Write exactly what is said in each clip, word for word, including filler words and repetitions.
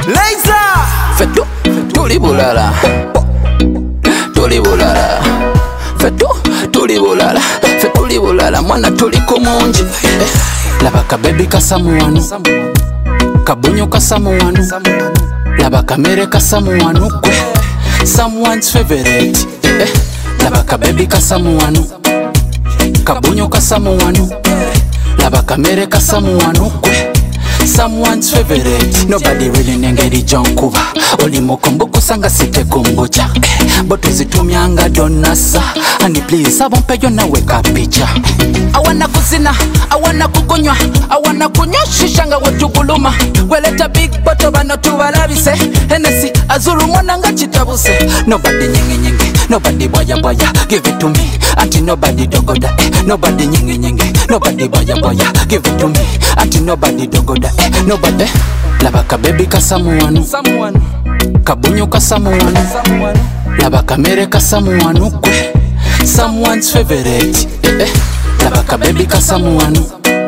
Laser Fetu, tuli bulala Tuli bulala Fetu, tuli bulala Fetuli bulala mwana tuli kumunji eh. Labaka baby kasamu wanu Kabunyo kasamu wanu Labaka mere kasamu wanu kwe Someone's favorite eh. Labaka baby kasamu wanu Kabunyo kasamu wanu Labaka mere kasamu wanu kwe Someone's favorite. Nobody really nengeri jonkuba Oli mokombo kusanga site kumbucha eh, Boto zitumyanga donasa Honey please abompe yona weka picha I wanna kuzina, I wanna kukunywa I wanna kunywa shishanga wetuguluma Weleta big boto bano tuwarabise Hennessy azuru mwana nga chitabuse Nobody nyenge nyenge, nobody boya boya Give it to me, anti nobody dogoda eh, Nobody nyenge nyenge, nobody boya boya Give it to me, anti nobody dogoda eh, Nobody Labaka baby kasamu wanu Kabunyo kasamu wanu Labaka mere kasamu wanu kwe Someone's favorite eh, Labaka baby kasamu wanu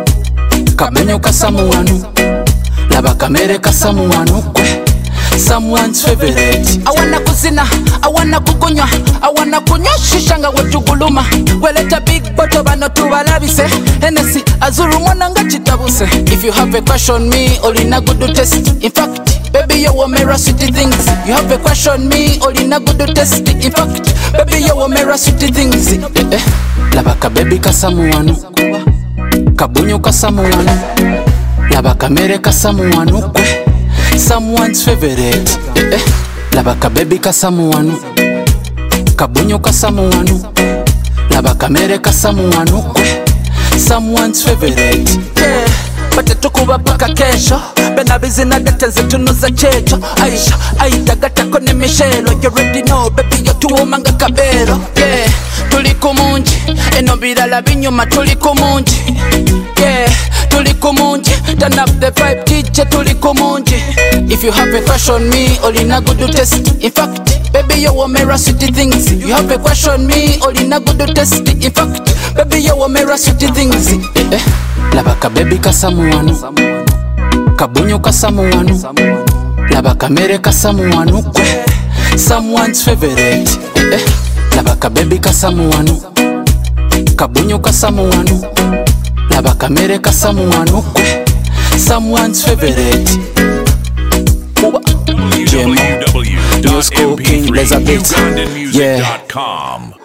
Kabunyo kasamu wanu Labaka mere kasamu wanu kwe Someone's favorite. I wanna kuzina, I wanna kukunywa I wanna kunywa shishanga wetuguluma Weleta big boto bano tuwarabise Hennessy azuru mwana nga chitabuse If you have a crush on me, olina good test In fact, baby you want me sweet things You have a crush on me, olina good test In fact, baby you want me sweet things eh, eh. Labaka baby kasamu wanu Kabunyo kasamu wanu Labaka mere kasamu wanu kwe Someone's favorite eh, eh. Labaka baby kasamu wanu Kabunyo kasamu wanu Labaka mere kasamu wanu kwe Someone's favorite yeah. Bate tukuba paka kesho Bena bizina dete zitunuza checho Aisha, aida gata kone mishelo You already know baby yo tuumanga kabero yeah. Tuli kumunji Eno birala binyuma tuli kumunji yeah. Tuli kumunji Turn up the vibe D J tuli kumunji If you have a crush on me olina good test In fact, baby you want me sweet things You have a crush on me olina good test In fact, baby you want me sweet things eh, eh. Labaka baby kasamu wanu Kabunyo kasamu wanu Labaka mere kasamu wanu kwe Someone's favorite eh, eh. Labaka baby kasamu wanu Kabunyo kasamu wanu Labaka mere kasamu wanu kwe Someone's favorite w w w dot m p three uganda music dot com